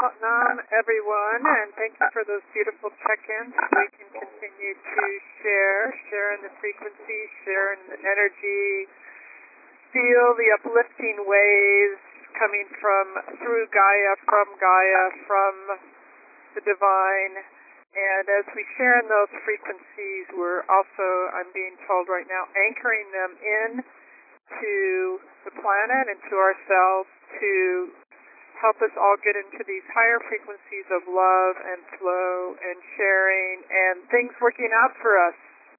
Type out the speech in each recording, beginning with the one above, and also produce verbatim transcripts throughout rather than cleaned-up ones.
Satnam, everyone, and thank you for those beautiful check-ins. We can continue to share, share in the frequency, share in the energy, feel the uplifting waves coming from, through Gaia, from Gaia, from the divine. And as we share in those frequencies, we're also, I'm being told right now, anchoring them in to the planet and to ourselves to help us all get into these higher frequencies of love and flow and sharing and things working out for us.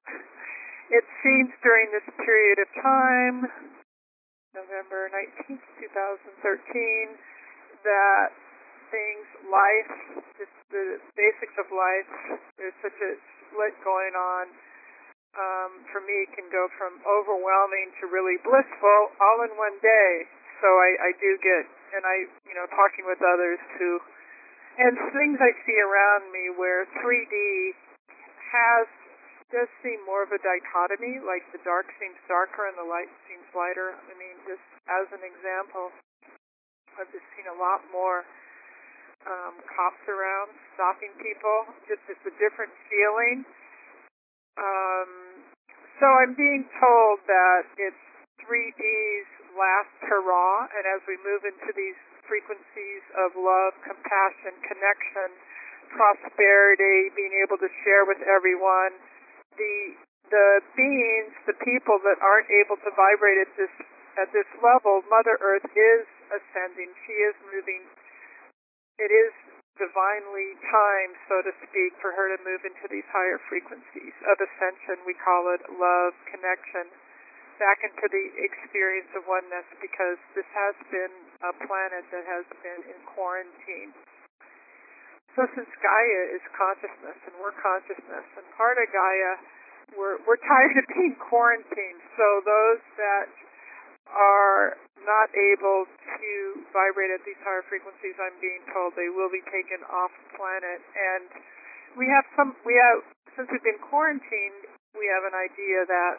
It seems during this period of time, November nineteenth, twenty thirteen, that things, life, just the basics of life, there's such a split going on. Um, for me, it can go from overwhelming to really blissful all in one day. So I, I do get, and I, you know, talking with others who, and things I see around me where three D has, does seem more of a dichotomy, like the dark seems darker and the light seems lighter. I mean, just as an example, I've just seen a lot more um, cops around stopping people. Just it's a different feeling. Um, so I'm being told that it's three D's last hurrah, and as we move into these frequencies of love, compassion, connection, prosperity, being able to share with everyone, the the beings, the people that aren't able to vibrate at this at this level, Mother Earth is ascending. She is moving. It is divinely timed, so to speak, for her to move into these higher frequencies of ascension. We call it love, connection, back into the experience of oneness, because this has been a planet that has been in quarantine. So since Gaia is consciousness and we're consciousness, and part of Gaia, we're, we're tired of being quarantined. So those that are not able to vibrate at these higher frequencies, I'm being told they will be taken off planet. And we have some, we have, since we've been quarantined, we have an idea that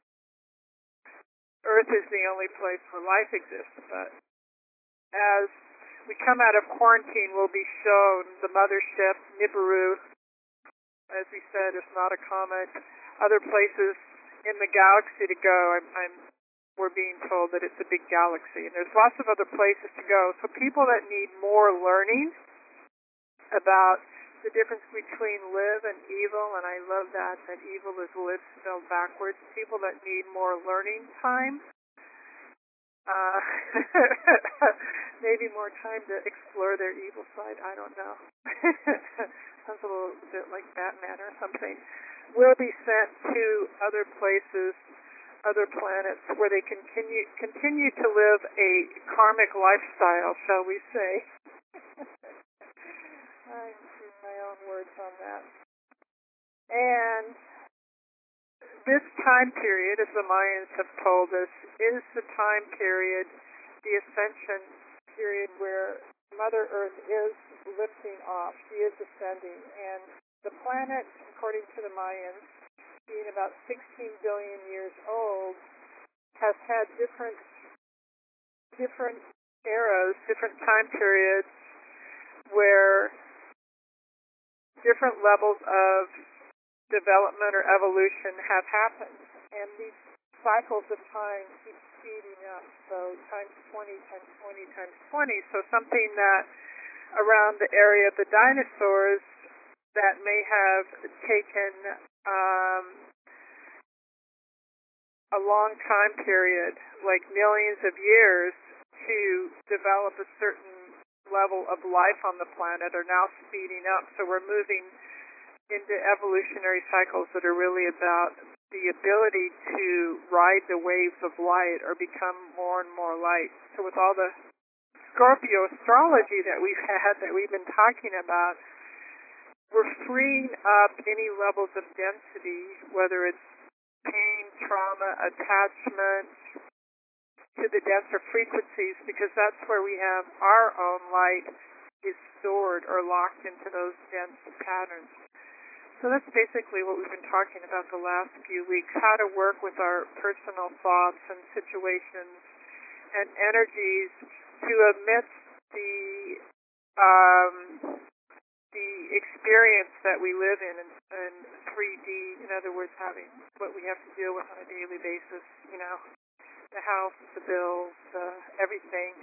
Earth is the only place where life exists. But as we come out of quarantine, we'll be shown the mothership, Nibiru, as we said, is not a comet, other places in the galaxy to go. I'm, I'm, we're being told that it's a big galaxy, and there's lots of other places to go. So people that need more learning about the difference between live and evil, and I love that, that evil is live spelled backwards. People that need more learning time, uh, maybe more time to explore their evil side, I don't know. Sounds a little bit like Batman or something. Will be sent to other places, other planets, where they continue continue to live a karmic lifestyle, shall we say. I'm using my own words on that. And this time period, as the Mayans have told us, is the time period, the ascension period, where Mother Earth is lifting off. She is ascending. And the planet, according to the Mayans, being about sixteen billion years old, has had different different eras, different time periods where different levels of development or evolution have happened. And these cycles of time keep speeding up. So times twenty, times twenty, times twenty. So something that around the area of the dinosaurs that may have taken um, a long time period, like millions of years, to develop a certain level of life on the planet are now speeding up. So we're moving into evolutionary cycles that are really about the ability to ride the waves of light or become more and more light. So with all the Scorpio astrology that we've had, that we've been talking about, we're freeing up any levels of density, whether it's pain, trauma, attachment, to the denser frequencies, because that's where we have our own light is stored or locked into those dense patterns. So that's basically what we've been talking about the last few weeks, how to work with our personal thoughts and situations and energies to amidst the um, the experience that we live in, in in three D. In other words, having what we have to deal with on a daily basis. You know, the house, the bills, uh, everything.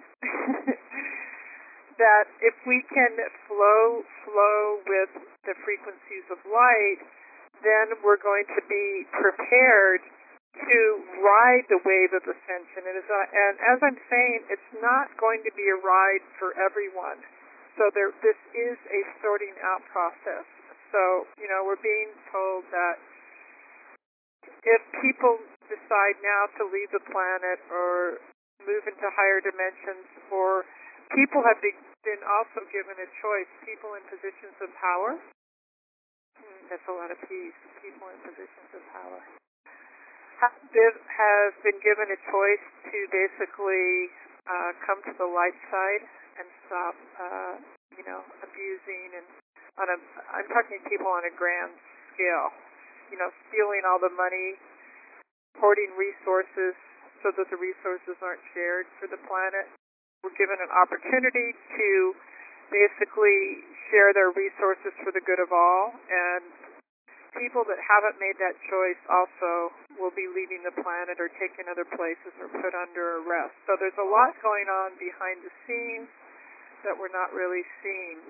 That if we can flow flow with the frequencies of light, then we're going to be prepared to ride the wave of ascension. And as, I, and as I'm saying, it's not going to be a ride for everyone. So there, this is a sorting out process. So, you know, we're being told that if people decide now to leave the planet or move into higher dimensions, or people have been also given a choice, people in positions of power, hmm, that's a lot of peace, people in positions of power, have been, have been given a choice to basically uh, come to the light side and stop, uh, you know, abusing and on a, I'm talking people on a grand scale, you know, stealing all the money, hoarding resources so that the resources aren't shared for the planet. We're given an opportunity to basically share their resources for the good of all, and people that haven't made that choice also will be leaving the planet or taking other places or put under arrest. So there's a lot going on behind the scenes that we're not really seeing.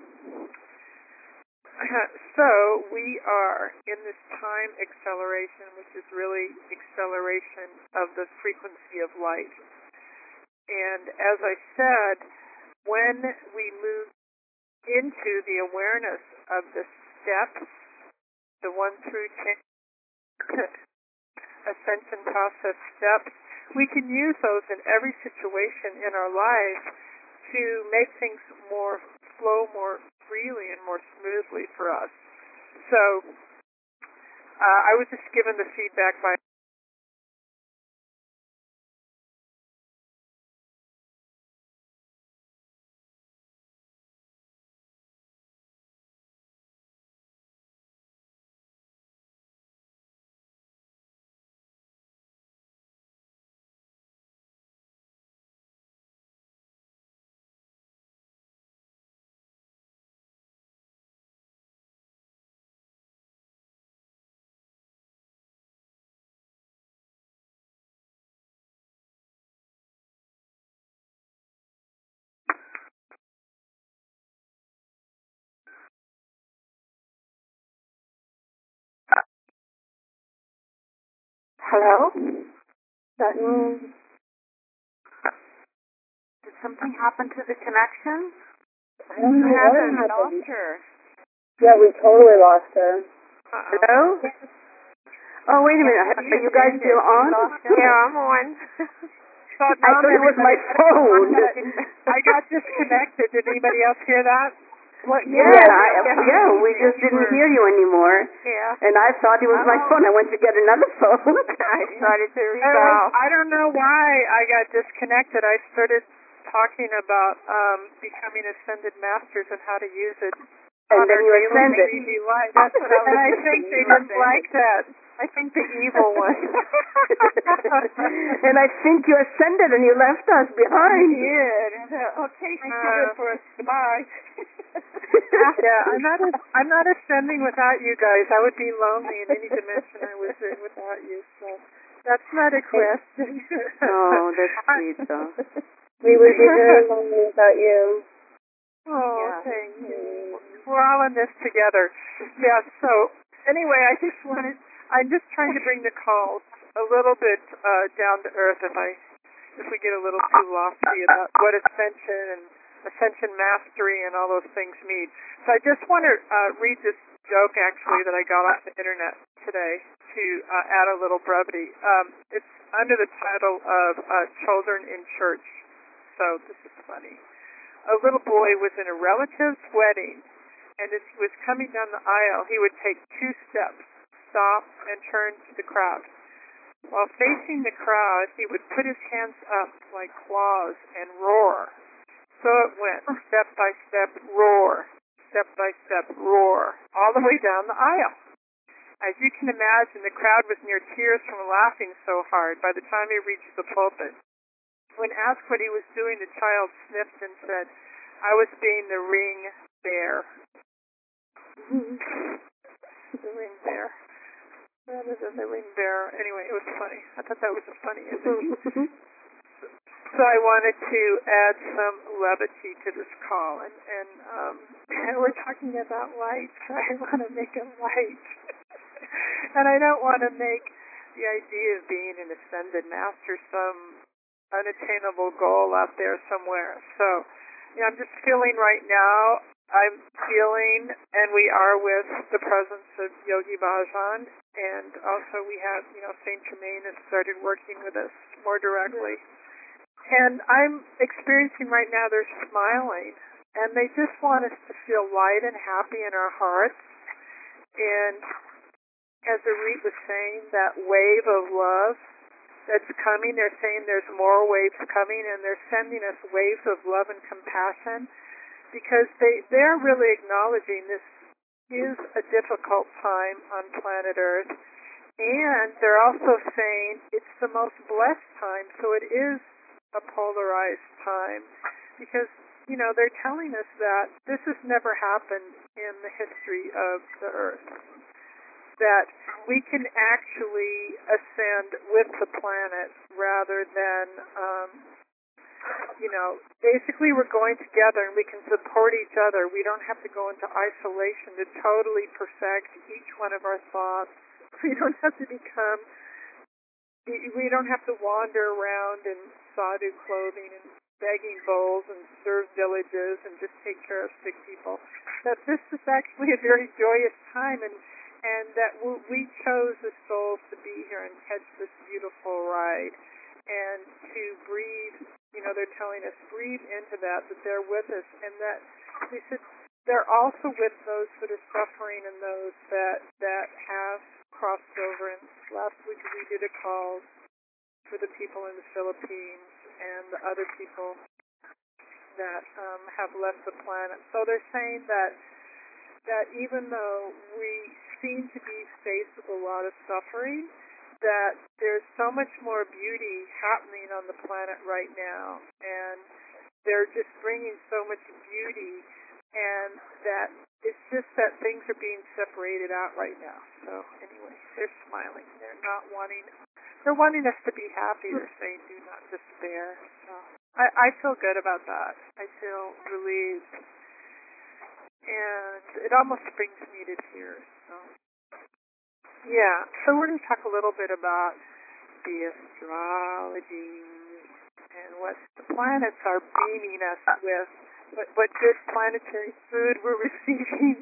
So we are in this time acceleration, which is really acceleration of the frequency of light. And as I said, when we move into the awareness of the steps, the one through ten ascension process steps, we can use those in every situation in our life to make things more flow more freely and more smoothly for us. So uh, I was just given the feedback by hello? That means did something happen to the connection? I don't know what happened. We lost her. Yeah, we totally lost her. Uh-oh. Hello? Oh, wait a minute. Are you guys still on? Yeah, I'm on. So I thought it was my phone. I got disconnected. Did anybody else hear that? What? Yeah, I, yeah, we just didn't hear you anymore. Yeah. And I thought it was my phone. I went to get another phone. I started to rebound. I don't know why I got disconnected. I started talking about um, becoming ascended masters and how to use it. And then you ascended. That's what I was And I think they didn't like that. I think the evil one. And I think you ascended and you left us behind. I did. Okay, thank you good for us. Goodbye. Yeah, I'm not. A, I'm not ascending without you guys. I would be lonely in any dimension I was in without you. So that's not a question. Oh, that's sweet, though. We would be very lonely without you. Oh, yeah. Thank you. We're all in this together. Yeah. So anyway, I just wanted. I'm just trying to bring the calls a little bit uh, down to earth. If I, if we get a little too lofty about what ascension and ascension mastery and all those things mean. So I just want to uh, read this joke actually that I got off the internet today to uh, add a little brevity. Um, it's under the title of uh, Children in Church. So this is funny. A little boy was in a relative's wedding, and as he was coming down the aisle, he would take two steps, stop, and turn to the crowd. While facing the crowd, he would put his hands up like claws and roar. So it went, step by step, roar, step by step, roar, all the way down the aisle. As you can imagine, the crowd was near tears from laughing so hard by the time he reached the pulpit. When asked what he was doing, the child sniffed and said, I was being the ring bear. The ring bear. Rather than the ring bearer. Anyway, it was funny. I thought that was a funny image. So I wanted to add some levity to this call, and, and um, we're talking about light, so I want to make it light. And I don't want to make the idea of being an ascended master some unattainable goal out there somewhere. So yeah, I'm just feeling right now, I'm feeling, and we are with the presence of Yogi Bhajan, and also we have, you know, Saint Germain has started working with us more directly. And I'm experiencing right now they're smiling, and they just want us to feel light and happy in our hearts. And as Arit was saying, that wave of love that's coming, they're saying there's more waves coming, and they're sending us waves of love and compassion, because they, they're really acknowledging this is a difficult time on planet Earth. And they're also saying it's the most blessed time, so it is a polarized time, because, you know, they're telling us that this has never happened in the history of the Earth, that we can actually ascend with the planet rather than, um, you know, basically we're going together and we can support each other. We don't have to go into isolation to totally perfect each one of our thoughts. We don't have to become We don't have to wander around in sadhu clothing and begging bowls and serve villages and just take care of sick people. That this is actually a very joyous time, and and that we chose as souls to be here and catch this beautiful ride, and to breathe. You know, they're telling us breathe into that, that they're with us, and that we should. They're also with those that are suffering and those that that have crossed over. And last week we did a call for the people in the Philippines and the other people that um, have left the planet. So they're saying that that even though we seem to be faced with a lot of suffering, that there's so much more beauty happening on the planet right now, and they're just bringing so much beauty, and that it's just that things are being separated out right now. So anyway, they're smiling. They're not wanting, they're wanting us to be happy. They're saying, do not despair. So I, I feel good about that. I feel relieved. And it almost brings me to tears. So yeah, so we're going to talk a little bit about the astrology and what the planets are beaming us with. What, what good planetary food we're receiving.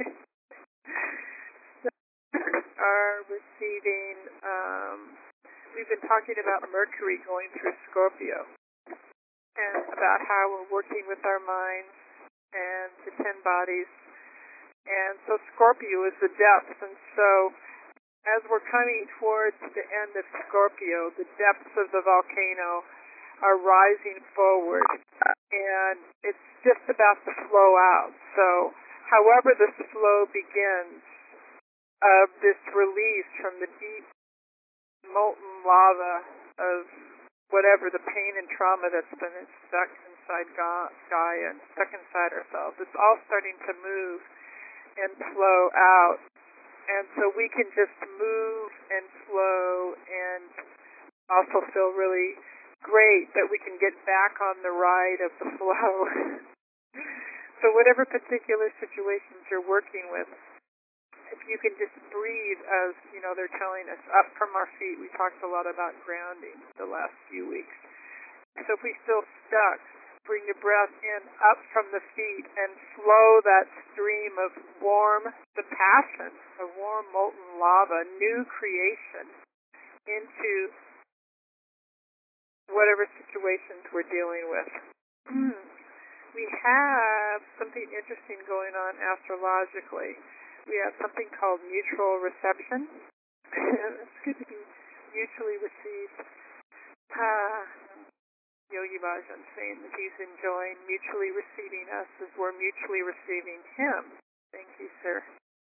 So are receiving, um, we've been talking about Mercury going through Scorpio, and about how we're working with our minds and the ten bodies. And so Scorpio is the depths, and so as we're coming towards the end of Scorpio, the depths of the volcano are rising forward, and it's just about to flow out. So however this flow begins, of this release from the deep molten lava of whatever the pain and trauma that's been stuck inside Gaia and stuck inside ourselves, it's all starting to move and flow out. And so we can just move and flow and also feel really great that we can get back on the ride of the flow. So whatever particular situations you're working with, if you can just breathe, as you know, they're telling us, up from our feet. We talked a lot about grounding the last few weeks. So if we feel stuck, bring your breath in up from the feet and flow that stream of warm, the passion, the warm molten lava, new creation, into whatever situations we're dealing with. We have something interesting going on astrologically. We have something called mutual reception. It's good to be mutually received. Ah, Yogi Bhajan saying that he's enjoying mutually receiving us as we're mutually receiving him. Thank you, sir.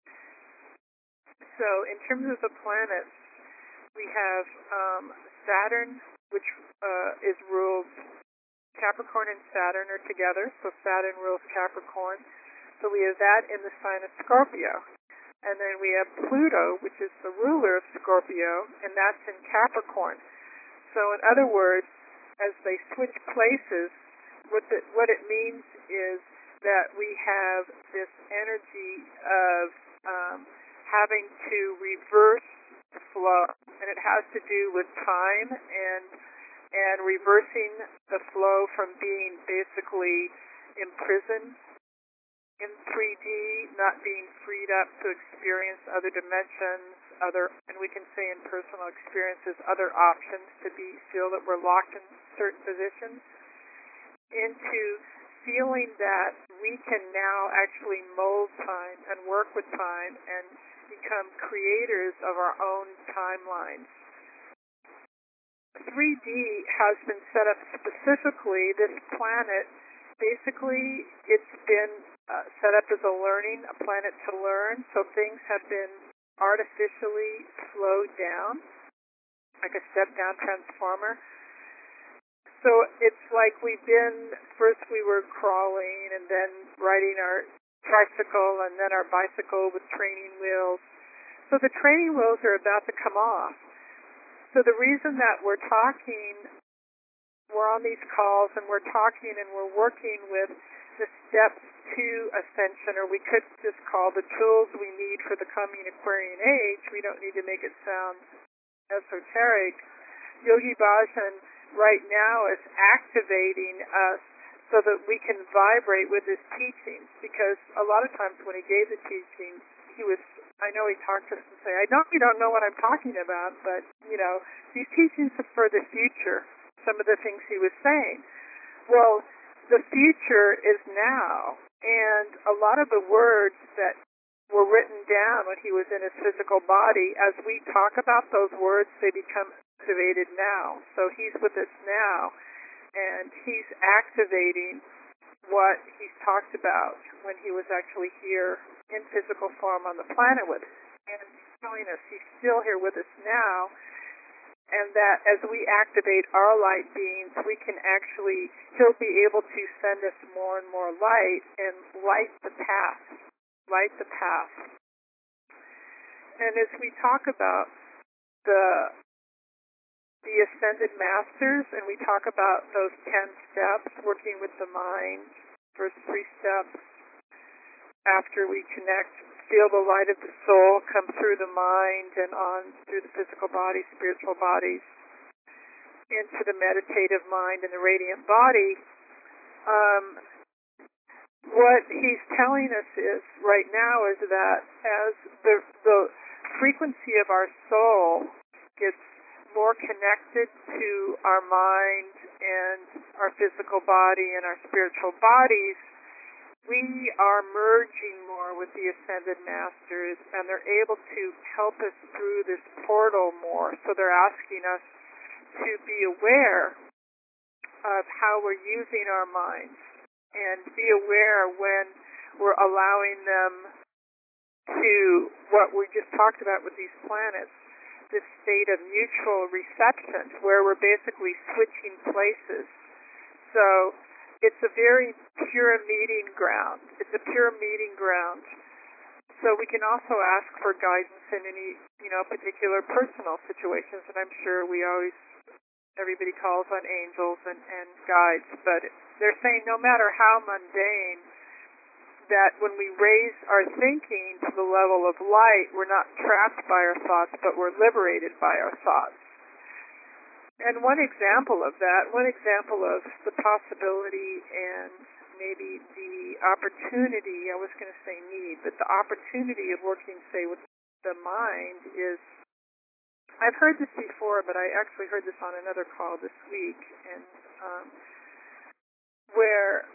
So in terms of the planets, we have um, Saturn, which uh, is ruled Capricorn and Saturn are together, so Saturn rules Capricorn. So we have that in the sign of Scorpio. And then we have Pluto, which is the ruler of Scorpio, and that's in Capricorn. So in other words, as they switch places, what, the, what it means is that we have this energy of um, having to reverse the flow, and it has to do with time and and reversing the flow from being basically imprisoned in three D, not being freed up to experience other dimensions, other, and we can say in personal experiences, other options to be feel that we're locked in certain positions, into feeling that we can now actually mold time and work with time and become creators of our own timelines. three D has been set up specifically, this planet, basically it's been uh, set up as a learning, a planet to learn, so things have been artificially slowed down, like a step-down transformer. So it's like we've been, first we were crawling and then riding our tricycle and then our bicycle with training wheels. So the training wheels are about to come off. So the reason that we're talking, we're on these calls and we're talking and we're working with the steps to ascension, or we could just call the tools we need for the coming Aquarian age. We don't need to make it sound esoteric. Yogi Bhajan right now is activating us so that we can vibrate with his teachings, because a lot of times when he gave the teachings, he was, I know he talked to us and say, I know you don't know what I'm talking about, but, you know, these teachings are for the future, some of the things he was saying. Well, the future is now, and a lot of the words that were written down when he was in his physical body, as we talk about those words, they become activated now. So he's with us now, and he's activating what he's talked about when he was actually here in physical form on the planet with us. And he's telling us he's still here with us now, and that as we activate our light beings, we can actually, he'll be able to send us more and more light and light the path, light the path. And as we talk about the the ascended masters, and we talk about those ten steps, working with the mind, first three steps, after we connect, feel the light of the soul come through the mind and on through the physical body, spiritual bodies, into the meditative mind and the radiant body. Um, what he's telling us is, right now, is that as the, the frequency of our soul gets more connected to our mind and our physical body and our spiritual bodies, we are merging more with the Ascended Masters, and they're able to help us through this portal more. So they're asking us to be aware of how we're using our minds, and be aware when we're allowing them to, what we just talked about with these planets, this state of mutual reception, where we're basically switching places. So it's a very pure meeting ground. It's a pure meeting ground. So we can also ask for guidance in any, you know, particular personal situations, and I'm sure we always, everybody calls on angels and, and guides, but they're saying no matter how mundane, that when we raise our thinking to the level of light, we're not trapped by our thoughts, but we're liberated by our thoughts. And one example of that, one example of the possibility and maybe the opportunity, I was going to say need, but the opportunity of working, say, with the mind is, I've heard this before, but I actually heard this on another call this week, and um, where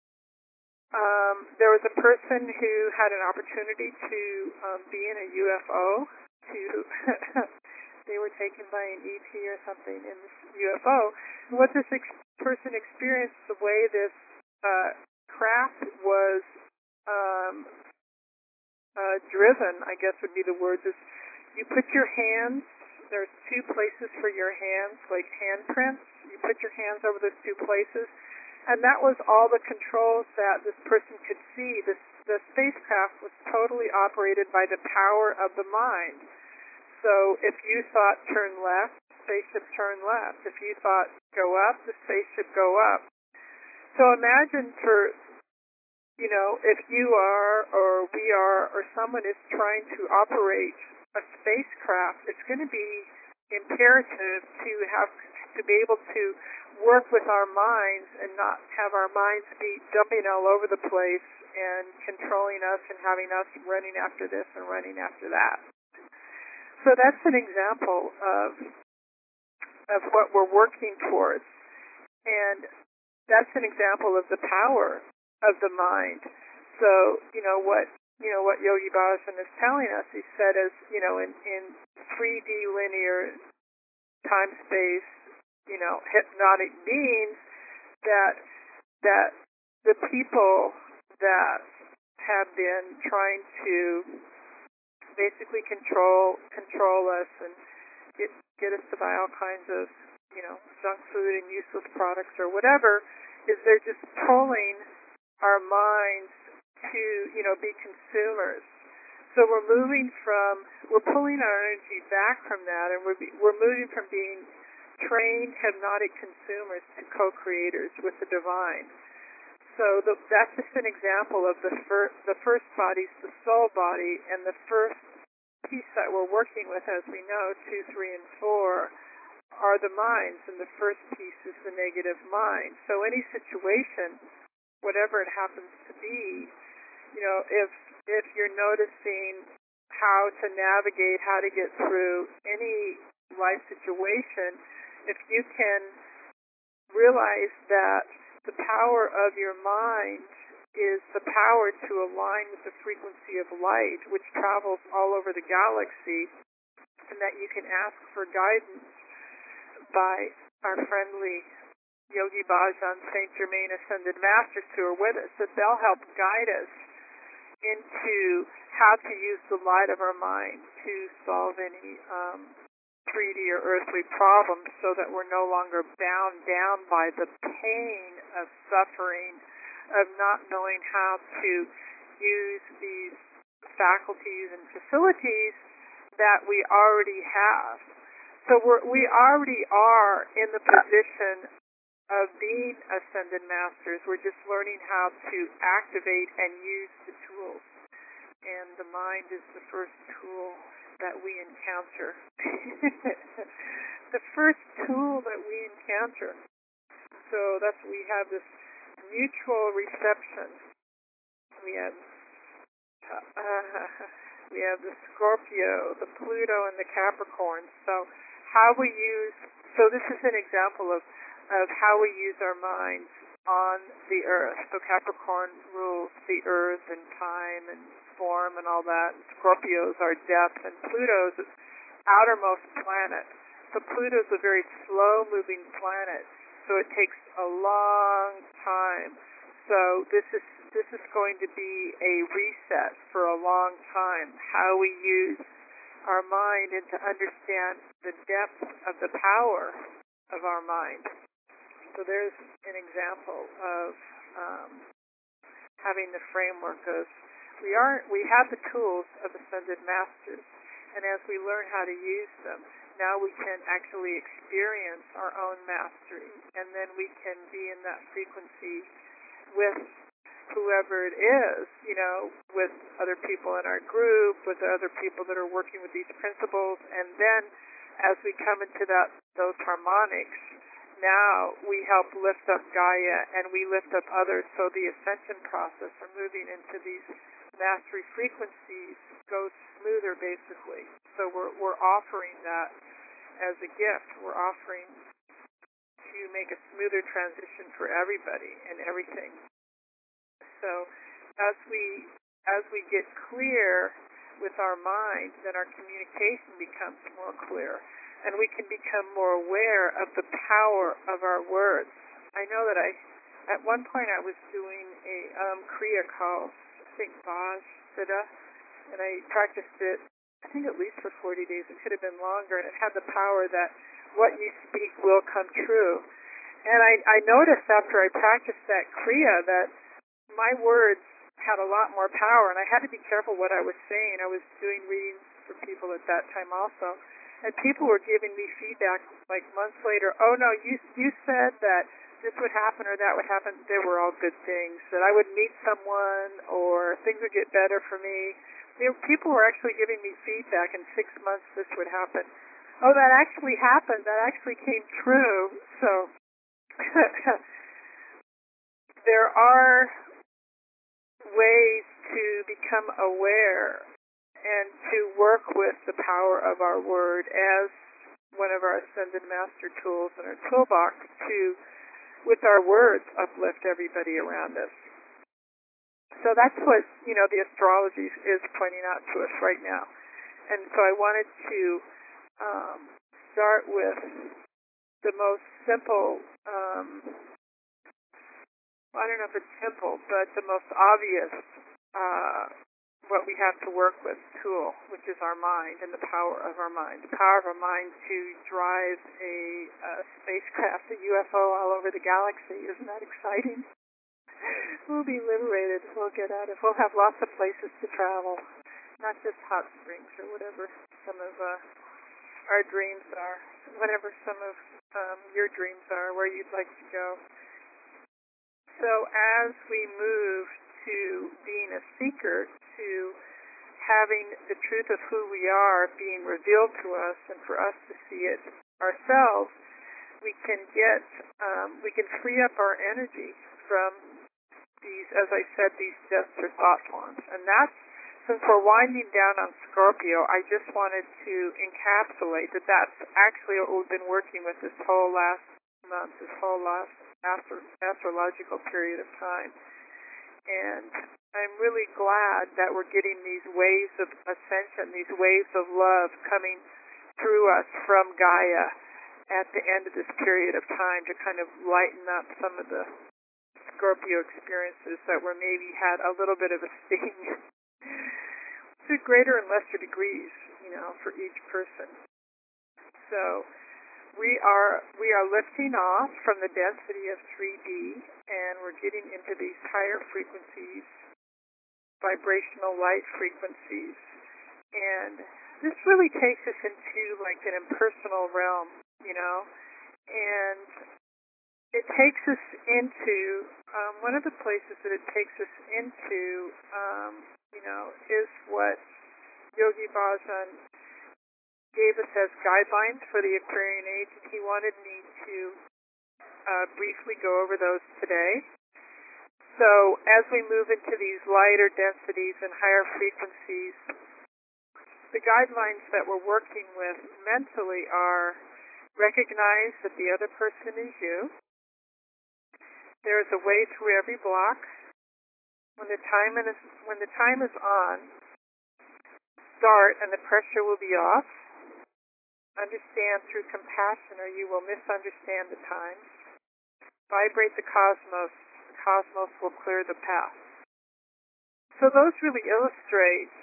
Um, there was a person who had an opportunity to um, be in a U F O. To they were taken by an E T or something in this U F O. And what this ex- person experienced, the way this uh, craft was um, uh, driven, I guess would be the words, is you put your hands, there's two places for your hands, like handprints. You put your hands over those two places, And that was all the controls that this person could see. This, the spacecraft was totally operated by the power of the mind. So if you thought turn left, spaceship turn left. If you thought go up, the spaceship go up. So imagine for, you know, if you are or we are or someone is trying to operate a spacecraft, it's going to be imperative to have to be able to work with our minds and not have our minds be jumping all over the place and controlling us and having us running after this and running after that. So that's an example of of what we're working towards. And that's an example of the power of the mind. So, you know, what you know what Yogi Bhajan is telling us, he said as, you know, in, in three D linear time space, you know, hypnotic beings, that that the people that have been trying to basically control control us and get get us to buy all kinds of, you know, junk food and useless products or whatever, is they're just pulling our minds to, you know, be consumers. So we're moving from, we're pulling our energy back from that, and we're be, we're moving from being trained hypnotic consumers to co-creators with the divine. So the, that's just an example of the first, the first body's the soul body, and the first piece that we're working with, as we know, two, three, and four, are the minds, and the first piece is the negative mind. So any situation, whatever it happens to be, you know, if if you're noticing how to navigate, how to get through any life situation, if you can realize that the power of your mind is the power to align with the frequency of light, which travels all over the galaxy, and that you can ask for guidance by our friendly Yogi Bhajan, Saint Germain Ascended Masters who are with us, that they'll help guide us into how to use the light of our mind to solve any um, three D or earthly problems, so that we're no longer bound down by the pain of suffering, of not knowing how to use these faculties and facilities that we already have. So we're, we already are in the position of being ascended masters. We're just learning how to activate and use the tools. And the mind is the first tool that we encounter. The first tool that we encounter. So that's, we have this mutual reception. We have uh, we have the Scorpio, the Pluto, and the Capricorn. So how we use, so this is an example of, of how we use our minds on the Earth. So Capricorn rules the Earth and time and form and all that. And Scorpio's our depth, and Pluto's outermost planet. So Pluto's a very slow-moving planet, so it takes a long time. So this is this is going to be a reset for a long time, how we use our mind and to understand the depth of the power of our mind. So there's an example of um, having the framework of, we are we have the tools of ascended masters, and as we learn how to use them, now we can actually experience our own mastery, and then we can be in that frequency with whoever it is, you know, with other people in our group, with other people that are working with these principles, and then as we come into that those harmonics, now we help lift up Gaia and we lift up others, so the ascension process of moving into these mastery frequencies goes smoother, basically. So we're we're offering that as a gift. We're offering to make a smoother transition for everybody and everything. So as we as we get clear with our mind, then our communication becomes more clear, and we can become more aware of the power of our words. I know that I, at one point I was doing a um, Kriya called, I think, Baj Siddha, and I practiced it, I think at least for forty days. It could have been longer, and it had the power that what you speak will come true. And I, I noticed after I practiced that Kriya that my words had a lot more power, and I had to be careful what I was saying. I was doing readings for people at that time also, and people were giving me feedback like months later. Oh no, you you said that this would happen or that would happen. They were all good things. That I would meet someone or things would get better for me. They, people were actually giving me feedback. In six months, this would happen. Oh, that actually happened. That actually came true. So there are ways to become aware and to work with the power of our word as one of our Ascended Master tools in our toolbox to, with our words, uplift everybody around us. So that's what, you know, the astrology is pointing out to us right now. And so I wanted to um, start with the most simple, um, I don't know if it's simple, but the most obvious uh, what we have to work with tool, which is our mind and the power of our mind. The power of our mind to drive a, a spacecraft, a U F O all over the galaxy. Isn't that exciting? We'll be liberated. We'll get out of, we'll have lots of places to travel, not just hot springs or whatever some of uh, our dreams are, whatever some of um, your dreams are, where you'd like to go. So as we move to being a seeker, to having the truth of who we are being revealed to us, and for us to see it ourselves, we can get, um, we can free up our energy from these, as I said, these deaths or thought forms. And that's, since we're winding down on Scorpio, I just wanted to encapsulate that that's actually what we've been working with this whole last month, this whole last astro- astrological period of time. And I'm really glad that we're getting these waves of ascension, these waves of love coming through us from Gaia at the end of this period of time to kind of lighten up some of the Scorpio experiences that were maybe had a little bit of a sting to greater and lesser degrees, you know, for each person. So we are we are lifting off from the density of three D, and we're getting into these higher frequencies, vibrational light frequencies. And this really takes us into like an impersonal realm, you know, and it takes us into, um, one of the places that it takes us into, um, you know, is what Yogi Bhajan gave us as guidelines for the Aquarian Age, and he wanted me to uh, briefly go over those today. So as we move into these lighter densities and higher frequencies, the guidelines that we're working with mentally are recognize that the other person is you. There is a way through every block. When the time is when the time is on, start and the pressure will be off. Understand through compassion or you will misunderstand the times. Vibrate the cosmos. The cosmos will clear the path. So those really illustrate,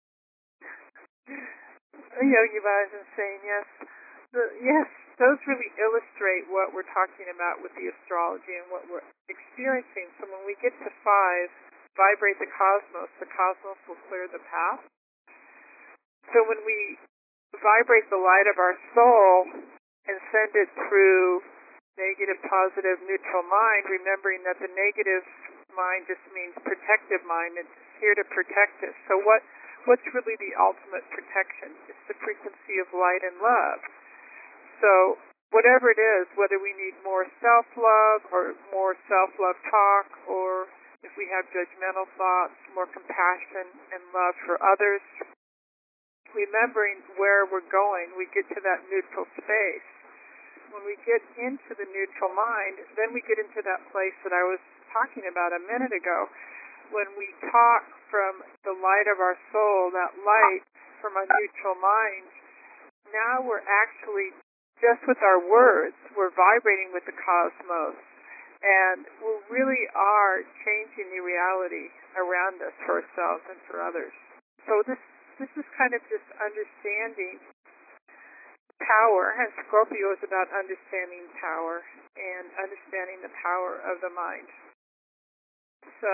Yogi Bhajan saying yes, the, yes, those really illustrate what we're talking about with the astrology and what we're experiencing. So when we get to five, vibrate the cosmos, the cosmos will clear the path. So when we vibrate the light of our soul and send it through negative, positive, neutral mind, remembering that the negative mind just means protective mind. It's here to protect us. So what, what's really the ultimate protection? It's the frequency of light and love. So whatever it is, whether we need more self-love or more self-love talk, or if we have judgmental thoughts, more compassion and love for others, remembering where we're going, we get to that neutral space. When we get into the neutral mind, then we get into that place that I was talking about a minute ago. When we talk from the light of our soul, that light from a neutral mind, now we're actually, just with our words, we're vibrating with the cosmos. And we really are changing the reality around us for ourselves and for others. So this this is kind of just understanding the power, and Scorpio is about understanding power and understanding the power of the mind. So,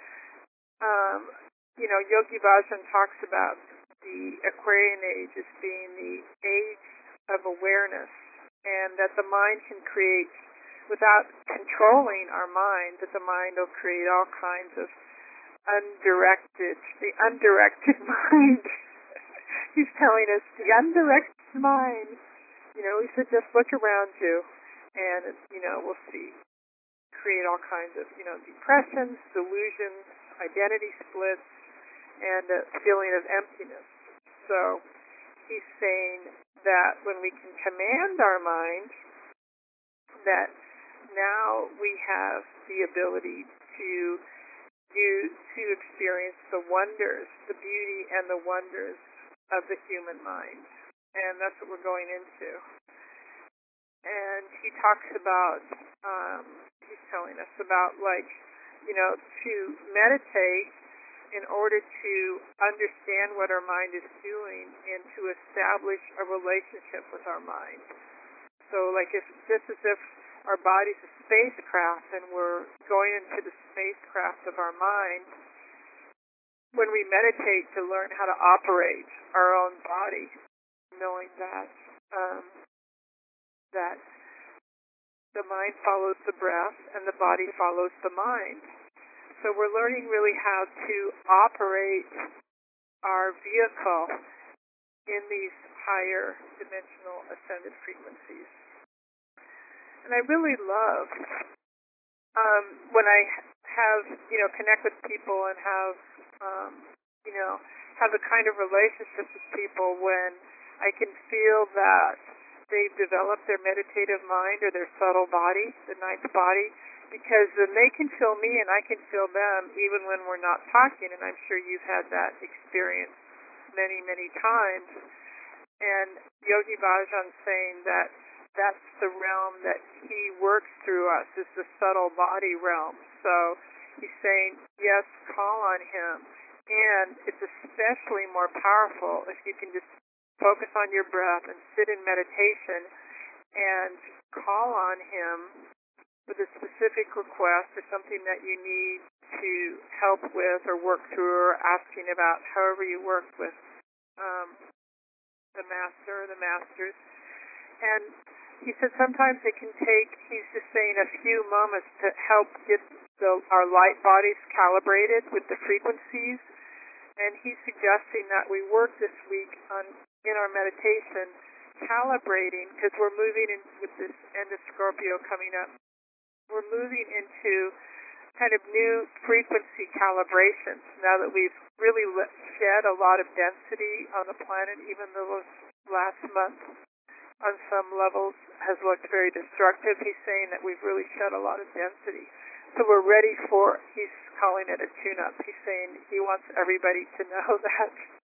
um, you know, Yogi Bhajan talks about the Aquarian age as being the age of awareness, and that the mind can create, without controlling our mind, that the mind will create all kinds of undirected, the undirected mind. He's telling us the undirected mind. You know, he said, just look around you, and, you know, we'll see. Create all kinds of, you know, depressions, delusions, identity splits, and a feeling of emptiness. So he's saying that when we can command our mind, that now we have the ability to do, to experience the wonders, the beauty and the wonders of the human mind. And that's what we're going into. And he talks about, um, he's telling us about, like, you know, to meditate in order to understand what our mind is doing and to establish a relationship with our mind. So, like, if just as if our body's a spacecraft and we're going into the spacecraft of our mind, when we meditate to learn how to operate our own body, knowing that um, that the mind follows the breath and the body follows the mind. So we're learning really how to operate our vehicle in these higher dimensional ascended frequencies. And I really love um, when I have, you know, connect with people and have, um, you know, have the kind of relationships with people when I can feel that they've developed their meditative mind or their subtle body, the ninth body, because then they can feel me and I can feel them even when we're not talking, and I'm sure you've had that experience many, many times. And Yogi Bhajan's saying that that's the realm that he works through us, is the subtle body realm. So he's saying, yes, call on him. And it's especially more powerful if you can just focus on your breath and sit in meditation and call on him with a specific request or something that you need to help with or work through, or asking about, however you work with um, the master or the masters. And he said sometimes it can take, he's just saying, a few moments to help get the, our light bodies calibrated with the frequencies. And he's suggesting that we work this week on in our meditation, calibrating, because we're moving in with this end of Scorpio coming up. We're moving into kind of new frequency calibrations now that we've really shed a lot of density on the planet, even though last month on some levels has looked very destructive. He's saying that we've really shed a lot of density. So we're ready for, he's calling it a tune-up. He's saying he wants everybody to know that.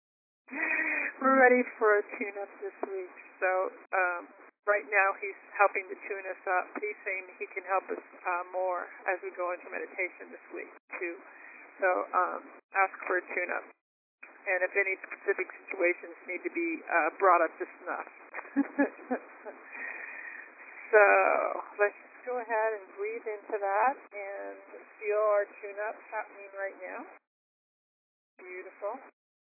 We're ready for a tune-up this week. So um, right now he's helping to tune us up. He's saying he can help us uh, more as we go into meditation this week too. So um, ask for a tune-up. And if any specific situations need to be uh, brought up to snuff. So let's just go ahead and breathe into that and feel our tune-up happening right now. Beautiful.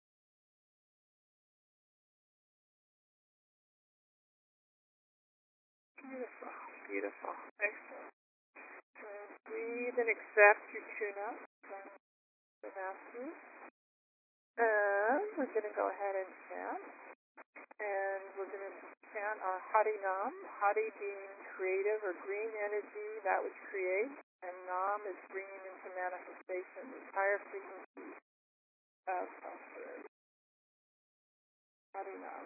Beautiful, beautiful. Excellent. So breathe and accept your tune-up from the masters. And we're going to go ahead and chant. And we're going to chant our Hari Nam. Hari being creative or green energy, that which creates. And Nam is bringing into manifestation the higher frequency of prosperity. Hari Nam.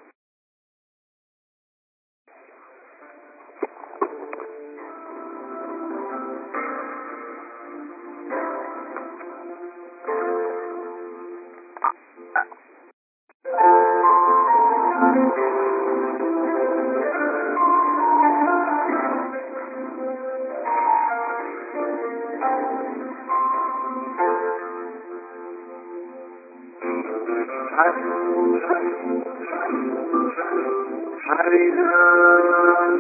Hare Ram,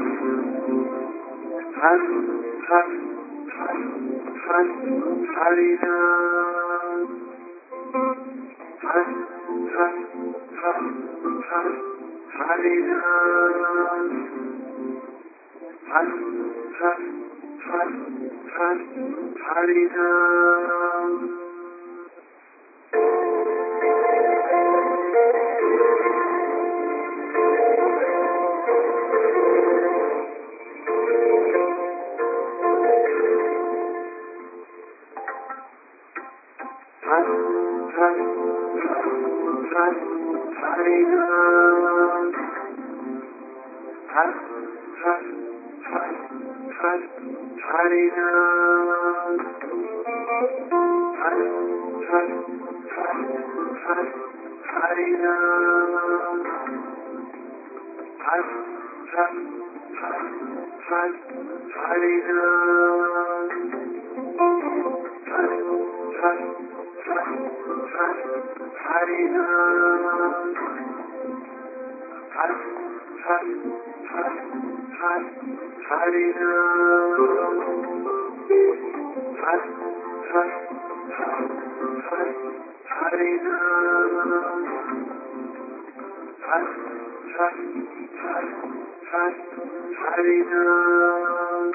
Hare Hare Hare Hare Ram, Hare Hare Hare Hare Hare Ram, Hare Hare Hare Hare Hare Ram. Hare Hare Hare Hare Ram, Hare Hare Hare Hare Hare Ram, Hare Hare Hare Hare Hare Ram, Hare Hare Hare Hare Hare Ram, Hare Hare Hare Ram, Hare Hare Hare Hare Hare Ram, Hare Hare Hare Hare Hare Ram, Hare Hare Hare Hare Hare Ram.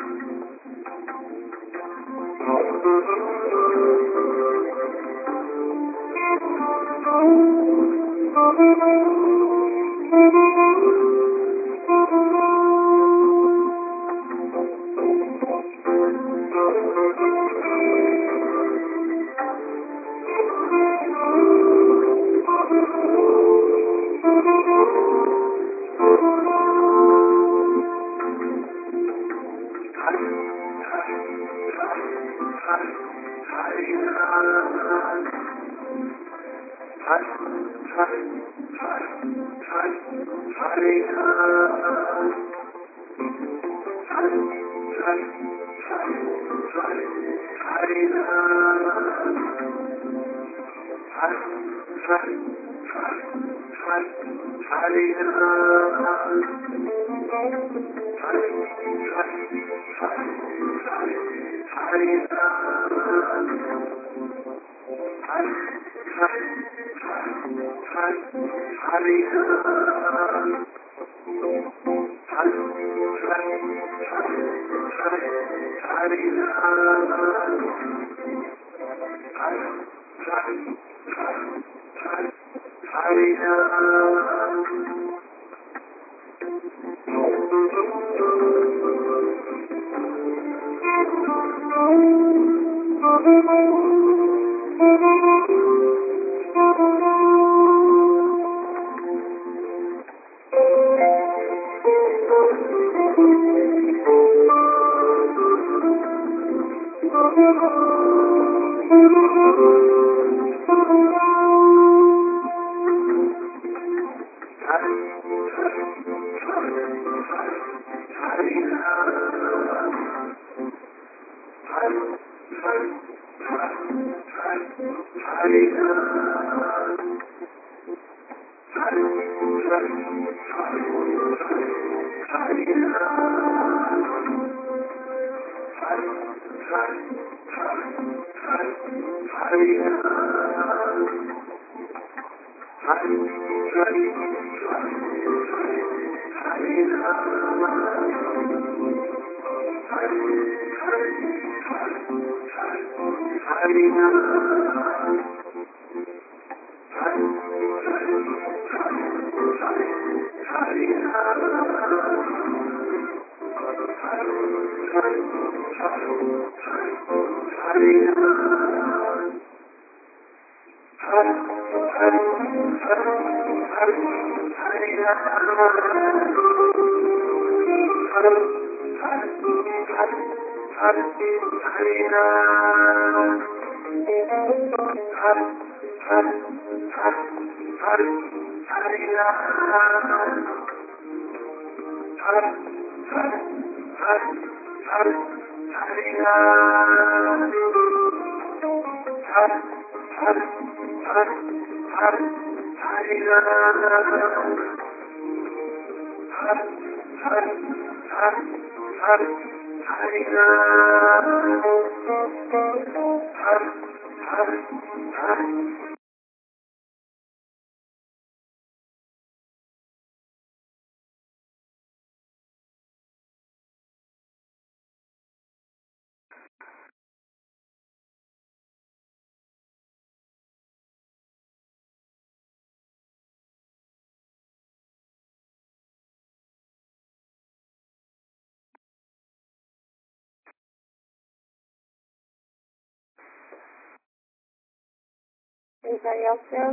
Anybody else there?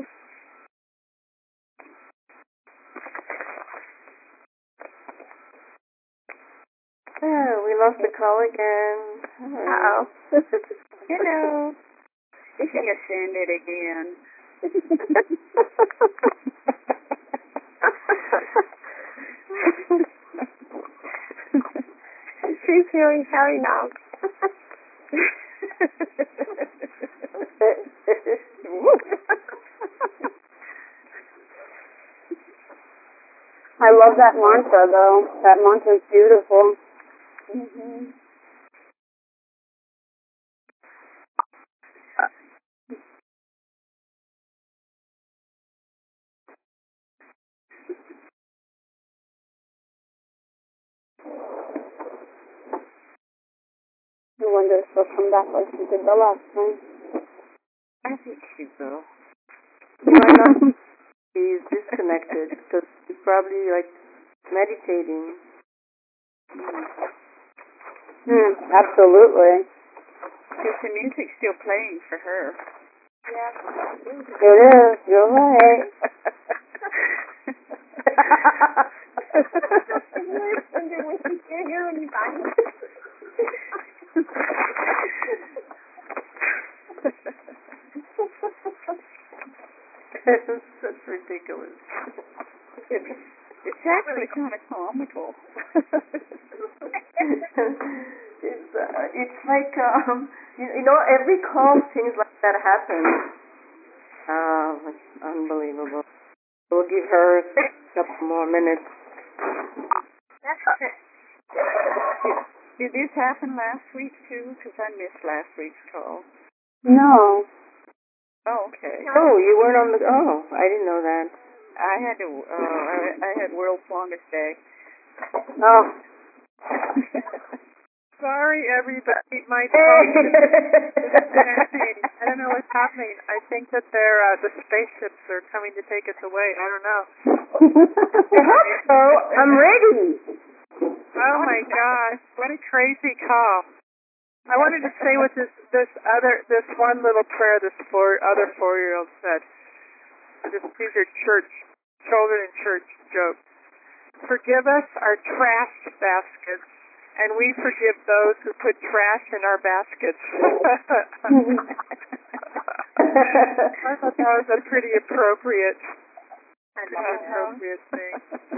Oh, we lost the call again. Uh-oh. Hello. You can just send it again. She's hearing Harry now. I love that mantra, though. That mantra is beautiful. Mm-hmm. I wonder if she'll come back like she did the last time. I think she will. Why not? He's disconnected because he's probably like meditating. Hmm, absolutely. Because the music's still playing for her. Yeah. It is. You're right. We can't hear anybody. That's ridiculous. It's, it's actually kind of comical. it's uh, it's like um you, you know every call things like that happen. Oh, it's unbelievable. We'll give her a couple more minutes. Did this happen last week too? Because I missed last week's call. No. Oh, okay. Oh, you weren't on the. Oh, I didn't know that. I had to. Uh, I, I had World's Longest Day. Oh. Sorry, everybody. My phone is connecting. I don't know what's happening. I think that they're uh, the spaceships are coming to take us away. I don't know. I hope so. I'm ready. Oh my gosh, what a crazy call! I wanted to say what this this other this one little prayer this four other four year old said. This, these are church children in church jokes. Forgive us our trash baskets, and we forgive those who put trash in our baskets. I thought that was a pretty appropriate, an appropriate thing.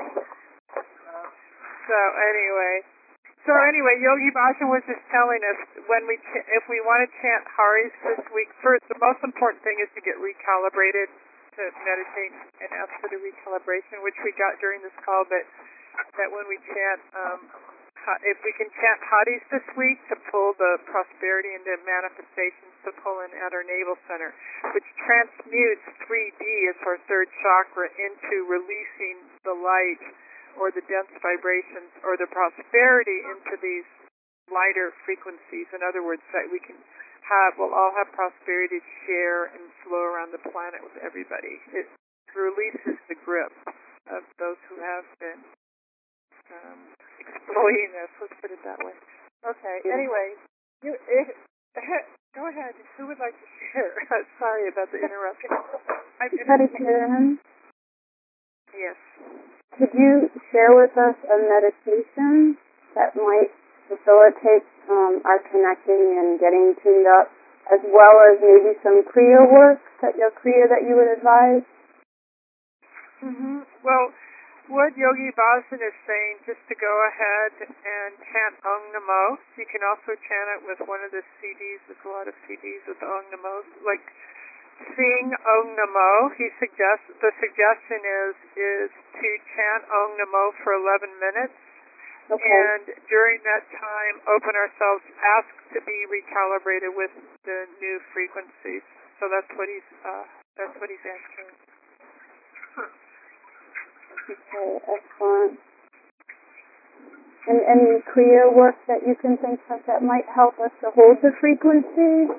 So anyway, so anyway, Yogi Bhajan was just telling us when we ch- if we want to chant Haris this week, first the most important thing is to get recalibrated, to meditate and ask for the recalibration, which we got during this call. But that when we chant, um, if we can chant Haris this week to pull the prosperity into manifestations, to pull in at our navel center, which transmutes three D as our third chakra into releasing the light or the dense vibrations or the prosperity into these lighter frequencies. In other words, that we can have, we'll all have prosperity to share and flow around the planet with everybody. It releases the grip of those who have been um, exploiting us. Let's put it that way. Okay. Anyway, you it, go ahead. Who would like to share? Sorry about the interruption. I'm Meditation. Yes. Could you share with us a meditation that might facilitate um, our connecting and getting tuned up, as well as maybe some Kriya work that your Kriya that you would advise? Mm-hmm. Well, what Yogi Bhajan is saying, just to go ahead and chant Om Namo. You can also chant it with one of the C Ds. There's a lot of C Ds with Om Namo. Like sing Om Namo. He suggests the suggestion is is to chant Om Namo for eleven minutes, Okay. and during that time, open ourselves, ask to be recalibrated with the new frequencies. So that's what he's uh, that's what he's asking. Okay, excellent. And any Kriya work that you can think of that might help us to hold the frequency?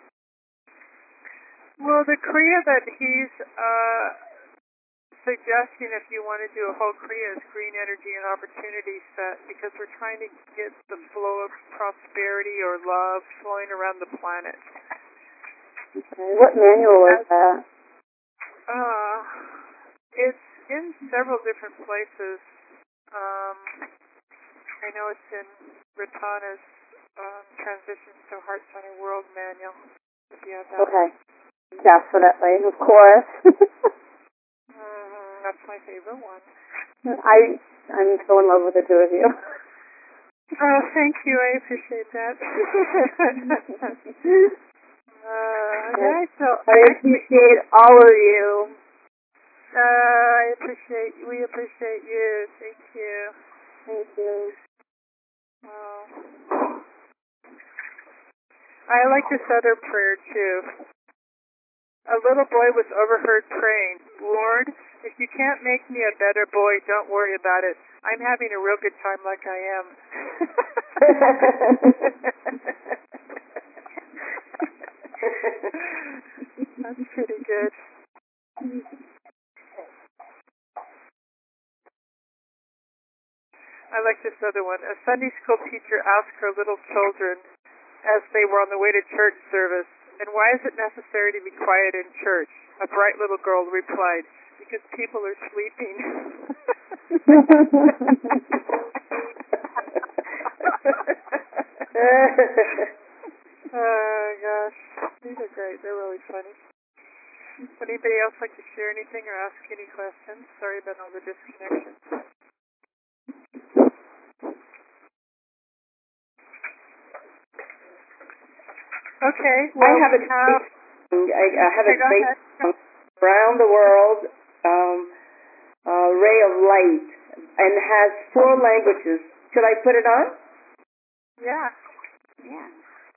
Well, the Kriya that he's uh, suggesting, if you want to do a whole Kriya, is green energy and opportunity set, because we're trying to get the flow of prosperity or love flowing around the planet. Okay. What manual is that? Uh, it's in several different places. Um, I know it's in Ratana's um, Transitions to Heart Center World Manual. If you have that. Okay. Definitely, of course. Mm-hmm, that's my favorite one. I, I'm so in love with the two of you. Oh, thank you. I appreciate that. uh, yeah, so I appreciate all of you. Uh, I appreciate, we appreciate you. Thank you. Thank you. Oh. I like this other prayer too. A little boy was overheard praying, Lord, if you can't make me a better boy, don't worry about it. I'm having a real good time like I am. That's pretty good. I like this other one. A Sunday school teacher asked her little children as they were on the way to church service, and why is it necessary to be quiet in church? A bright little girl replied, because people are sleeping. Oh, gosh. These are great. They're really funny. Would anybody else like to share anything or ask any questions? Sorry about all the disconnections. Okay. Well, I have a we have, I, I have okay, a go space ahead. around the world um, uh, ray of light and has four languages. Should I put it on? Yeah. Yeah.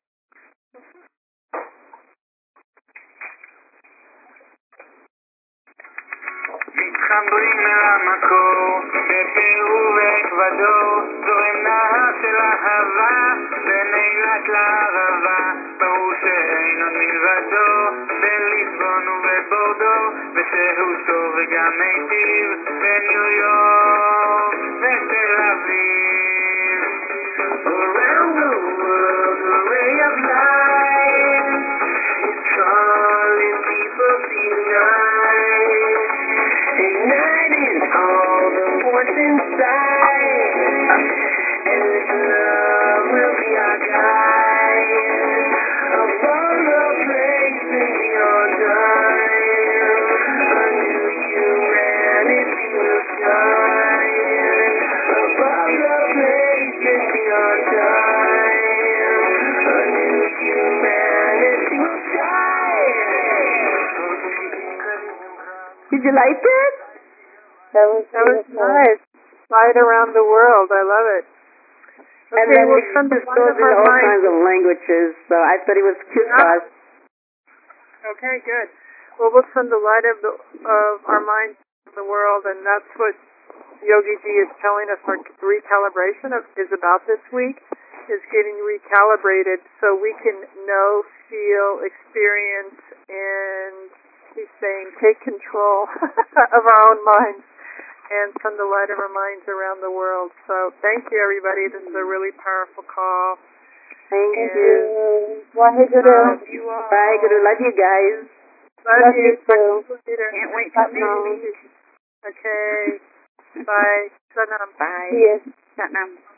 מתחברים אל המקור, בפרו ואקוודור, זורם נהר של אהבה, בין אילת לערבה, ברור שאין עוד מלבדו, בליסבון ובבורדו, בשהותו וגם מיטיב, בניו יורק ותל אביב. Around the world, a ray of light is calling people tonight, igniting all the force inside, and this love will be our guide, above the place and beyond time, a new humanity will shine, above the place and beyond time, a new humanity will shine. Did you like it? That was, That was beautiful. nice. Light around the world. I love it. Okay, And then we'll he send the just light goes of into our all mind. kinds of languages, so I thought he was cute for us. Okay, good. Well, we'll send the light of the of our mind to the world, and that's what Yogi Ji is telling us our recalibration of, is about this week, is getting recalibrated so we can know, feel, experience, and he's saying take control of our own minds and send the light of our minds around the world. So thank you, everybody. This is a really powerful call. Thank Thank you. you. Waheguru. Love you all. Bye, Guru. Love you guys. Love, Love you. you too. Later. Can't wait Bye to now. meet you. Okay. Bye. Sanam. Bye. See you. Satnam.